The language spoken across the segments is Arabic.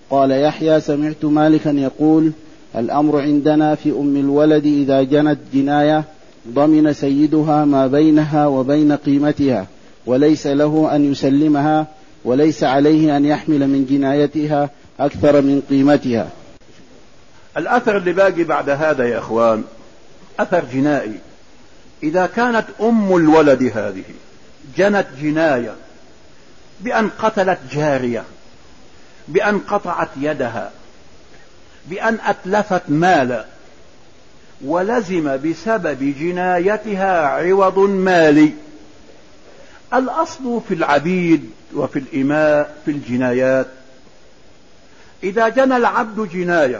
قال يحيى سمعت مالكا يقول الأمر عندنا في أم الولد إذا جنت جناية ضمن سيدها ما بينها وبين قيمتها وليس له أن يسلمها وليس عليه أن يحمل من جنايتها أكثر من قيمتها. الأثر اللي باقي بعد هذا يا أخوان أثر جنائي. إذا كانت أم الولد هذه جنت جناية بأن قتلت جارية، بأن قطعت يدها، بأن أتلفت مالا، ولزم بسبب جنايتها عوض مالي. الأصل في العبيد وفي الإماء في الجنايات إذا جنى العبد جناية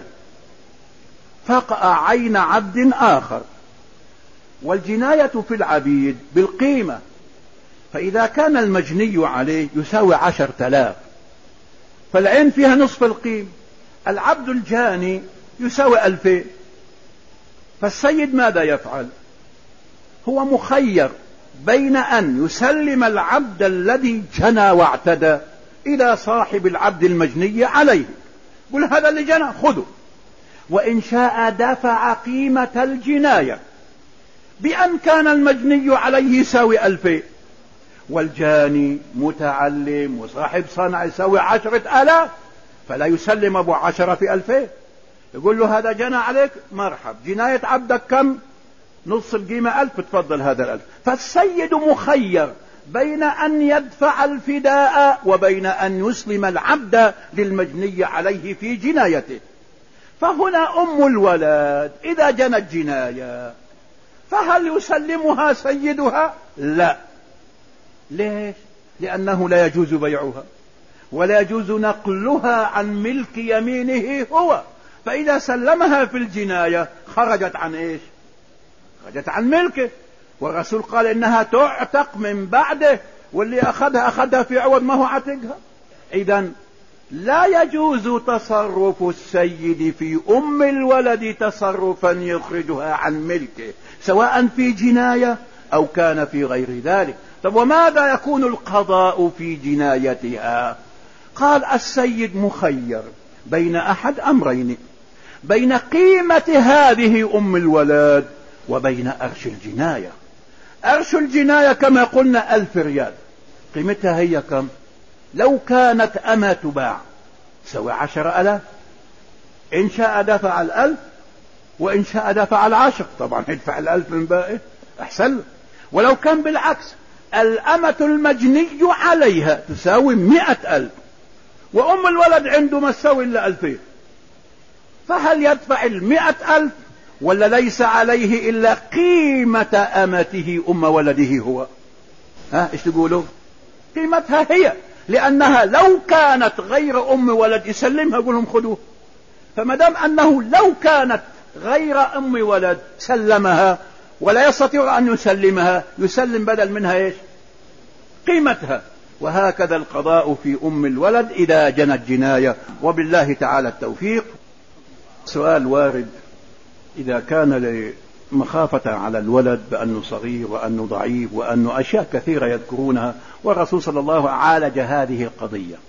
فقع عين عبد آخر، والجناية في العبيد بالقيمة، فإذا كان المجني عليه يساوي 10,000 فالعين فيها نصف القيمة، العبد الجاني يساوي 2000، فالسيد ماذا يفعل؟ هو مخير بين أن يسلم العبد الذي جنى واعتدى إلى صاحب العبد المجني عليه، قل هذا اللي جنى خذه، وإن شاء دفع قيمة الجناية بأن كان المجني عليه يساوي 2000 والجاني متعلم وصاحب صنع يساوي 10,000، فلا يسلم أبو 10 في 2000، يقول له هذا جنى عليك مرحب، جناية عبدك كم؟ نص القيمة 1000، تفضل هذا 1000. فالسيد مخير بين أن يدفع الفداء وبين أن يسلم العبد للمجني عليه في جنايته. فهنا أم الولد إذا جنت جناية فهل يسلمها سيدها؟ لا. ليش؟ لأنه لا يجوز بيعها ولا يجوز نقلها عن ملك يمينه هو، فإذا سلمها في الجناية خرجت عن إيش؟ خرجت عن ملكه، والرسول قال إنها تعتق من بعده، واللي أخذها في عوض ما هو عتقها. إذن لا يجوز تصرف السيد في أم الولد تصرفا يخرجها عن ملكه سواء في جناية أو كان في غير ذلك. طب وماذا يكون القضاء في جنايتها؟ قال السيد مخير بين أحد أمرين، بين قيمة هذه أم الولد وبين أرش الجناية. أرش الجناية كما قلنا 1000 ريال، قيمتها هي كم؟ لو كانت أما تباع سوى 10,000، إن شاء دفع 1000 وإن شاء دفع 10، طبعا يدفع 1000 من باقي أحسن له. ولو كان بالعكس الأمة المجني عليها تساوي 100,000 وأم الولد عنده ما تساوي إلا 2000، فهل يدفع 100,000 ولا ليس عليه إلا قيمة أمته أم ولده هو؟ ايش تقولوا؟ قيمتها هي، لأنها لو كانت غير أم ولد يسلمها يقول لهم خذوه، فمدام أنه لو كانت غير أم ولد سلمها ولا يستطيع أن يسلمها، يسلم بدل منها إيش؟ قيمتها. وهكذا القضاء في أم الولد إذا جنت جناية، وبالله تعالى التوفيق. سؤال وارد: إذا كان مخافة على الولد بأنه صغير وأنه ضعيف وأنه أشياء كثيرة يذكرونها، والرسول صلى الله عليه وسلم عالج هذه القضية،